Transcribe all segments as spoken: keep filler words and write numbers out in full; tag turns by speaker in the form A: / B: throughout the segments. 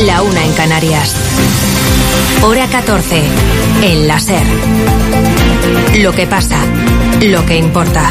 A: la una en Canarias. Hora catorce, en la SER. Lo que pasa, lo que importa.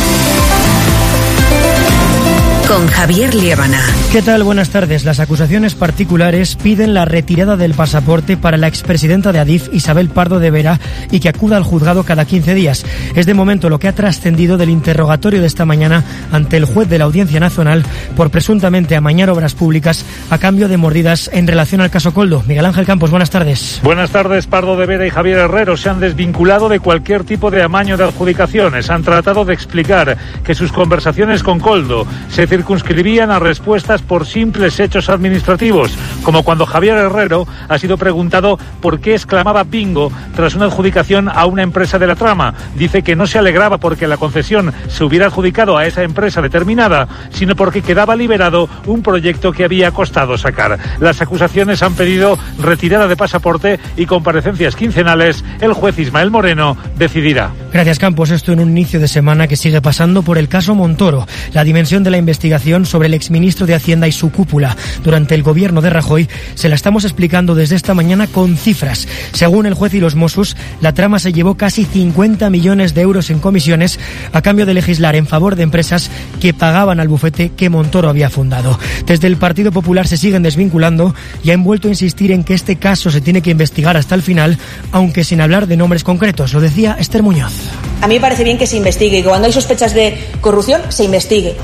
A: Con Javier Liébana.
B: ¿Qué tal? Buenas tardes. Las acusaciones particulares piden la retirada del pasaporte para la expresidenta de Adif, Isabel Pardo de Vera, y que acuda al juzgado cada quince días. Es de momento lo que ha trascendido del interrogatorio de esta mañana ante el juez de la Audiencia Nacional por presuntamente amañar obras públicas a cambio de mordidas en relación al caso Koldo. Miguel Ángel Campos, buenas tardes.
C: Buenas tardes. Pardo de Vera y Javier Herrero se han desvinculado de cualquier tipo de amaño de adjudicaciones. Han tratado de explicar que sus conversaciones con Koldo se circunscribían a respuestas por simples hechos administrativos, como cuando Javier Herrero ha sido preguntado por qué exclamaba bingo tras una adjudicación a una empresa de la trama. Dice que no se alegraba porque la concesión se hubiera adjudicado a esa empresa determinada, sino porque quedaba liberado un proyecto que había costado sacar. Las acusaciones han pedido retirada de pasaporte y comparecencias quincenales. El juez Ismael Moreno decidirá.
B: Gracias, Campos. Esto en un inicio de semana que sigue pasando por el caso Montoro. La dimensión de la investigación sobre el exministro de Hacienda y su cúpula durante el gobierno de Rajoy se la estamos explicando desde esta mañana con cifras. Según el juez y los Mossos, la trama se llevó casi cincuenta millones de euros en comisiones a cambio de legislar en favor de empresas que pagaban al bufete que Montoro había fundado. Desde el Partido Popular se siguen desvinculando y han vuelto a insistir en que este caso se tiene que investigar hasta el final, aunque sin hablar de nombres concretos. Lo decía Esther Muñoz.
D: A mí me parece bien que se investigue y que cuando hay sospechas de corrupción se investigue.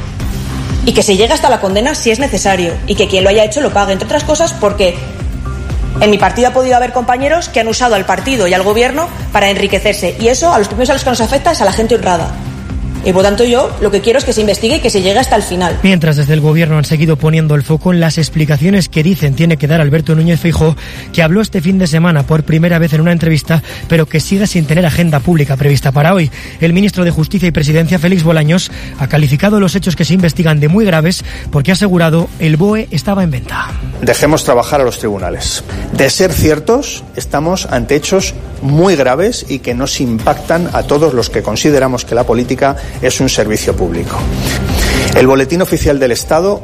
D: Y que se llegue hasta la condena si es necesario y que quien lo haya hecho lo pague, entre otras cosas porque en mi partido ha podido haber compañeros que han usado al partido y al gobierno para enriquecerse y eso a los primeros a los que nos afecta es a la gente honrada. Y por tanto yo lo que quiero es que se investigue y que se llegue hasta el final.
B: Mientras desde el gobierno han seguido poniendo el foco en las explicaciones que dicen tiene que dar Alberto Núñez Feijóo, que habló este fin de semana por primera vez en una entrevista, pero que sigue sin tener agenda pública prevista para hoy. El ministro de Justicia y Presidencia, Félix Bolaños, ha calificado los hechos que se investigan de muy graves porque ha asegurado el B O E estaba en venta.
E: Dejemos trabajar a los tribunales. De ser ciertos, estamos ante hechos muy graves y que nos impactan a todos los que consideramos que la política es un servicio público. El boletín oficial del Estado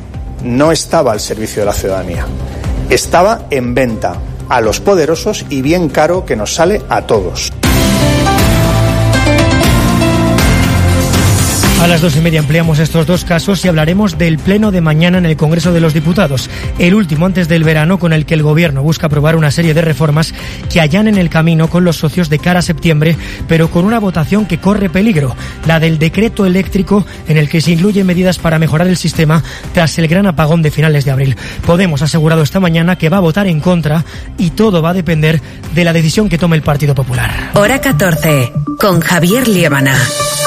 E: no estaba al servicio de la ciudadanía, estaba en venta a los poderosos y bien caro que nos sale a todos.
B: A las dos y media ampliamos estos dos casos y hablaremos del pleno de mañana en el Congreso de los Diputados, el último antes del verano con el que el Gobierno busca aprobar una serie de reformas que allanen el camino con los socios de cara a septiembre, pero con una votación que corre peligro, la del decreto eléctrico en el que se incluyen medidas para mejorar el sistema tras el gran apagón de finales de abril. Podemos ha asegurado esta mañana que va a votar en contra y todo va a depender de la decisión que tome el Partido Popular.
A: Hora catorce, con Javier Liébana.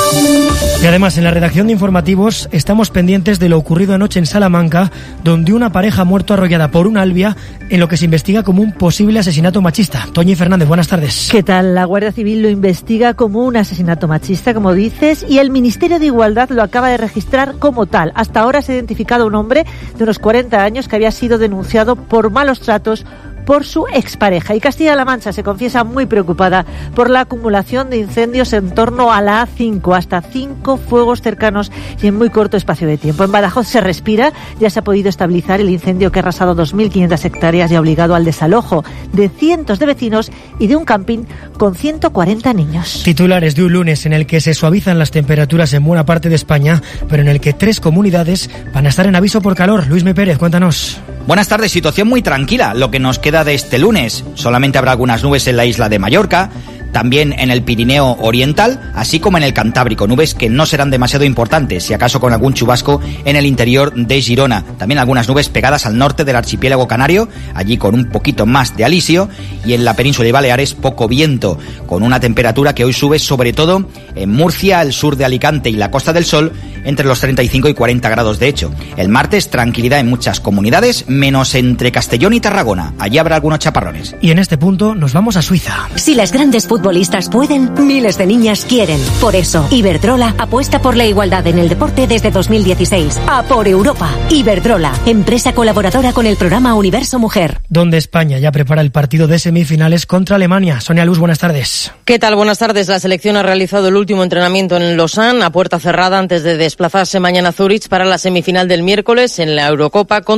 B: Y además en la redacción de informativos estamos pendientes de lo ocurrido anoche en Salamanca, donde una pareja ha muerto arrollada por un albia en lo que se investiga como un posible asesinato machista. Toñi Fernández, buenas tardes.
F: ¿Qué tal? La Guardia Civil lo investiga como un asesinato machista, como dices, y el Ministerio de Igualdad lo acaba de registrar como tal. Hasta ahora se ha identificado a un hombre de unos cuarenta años que había sido denunciado por malos tratos por su expareja. Y Castilla-La Mancha se confiesa muy preocupada por la acumulación de incendios en torno a la A cinco, hasta cinco fuegos cercanos y en muy corto espacio de tiempo. En Badajoz se respira, ya se ha podido estabilizar el incendio que ha arrasado dos mil quinientas hectáreas y ha obligado al desalojo de cientos de vecinos y de un camping con ciento cuarenta niños.
B: Titulares de un lunes en el que se suavizan las temperaturas en buena parte de España, pero en el que tres comunidades van a estar en aviso por calor. Luismi Pérez, cuéntanos.
G: Buenas tardes, situación muy tranquila, lo que nos queda de este lunes. Solamente habrá algunas nubes en la isla de Mallorca, también en el Pirineo Oriental, así como en el Cantábrico, nubes que no serán demasiado importantes, si acaso con algún chubasco en el interior de Girona. También algunas nubes pegadas al norte del archipiélago canario, allí con un poquito más de alisio, y en la península de Baleares poco viento, con una temperatura que hoy sube sobre todo en Murcia, el sur de Alicante y la Costa del Sol, entre los treinta y cinco y cuarenta grados de hecho. El martes, tranquilidad en muchas comunidades, menos entre Castellón y Tarragona. Allí habrá algunos chaparrones.
B: Y en este punto nos vamos a Suiza.
A: Si las grandes futbolistas pueden, miles de niñas quieren. Por eso, Iberdrola apuesta por la igualdad en el deporte desde dos mil dieciséis. ¡A por Europa! Iberdrola, empresa colaboradora con el programa Universo Mujer.
B: Donde España ya prepara el partido de semifinales contra Alemania. Sonia Luz, buenas tardes.
H: ¿Qué tal? Buenas tardes. La selección ha realizado el último entrenamiento en Lausanne a puerta cerrada antes de desplazarse mañana a Zurich para la semifinal del miércoles en la Eurocopa contra